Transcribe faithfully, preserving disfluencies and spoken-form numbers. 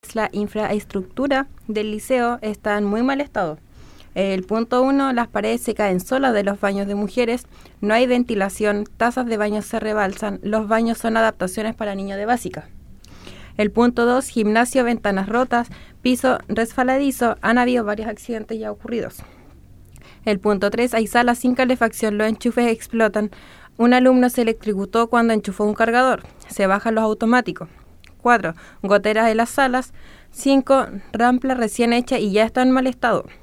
La infraestructura del liceo está en muy mal estado. El punto uno, las paredes se caen solas de los baños de mujeres, no hay ventilación, tazas de baño se rebalsan, los baños son adaptaciones para niños de básica. El punto dos, gimnasio, ventanas rotas, piso resbaladizo, han habido varios accidentes ya ocurridos. El punto tres, hay salas sin calefacción, los enchufes explotan, un alumno se electrocutó cuando enchufó un cargador, se bajan los automáticos. cuatro. Goteras en las salas. cinco. Rampla recién hecha y ya está en mal estado.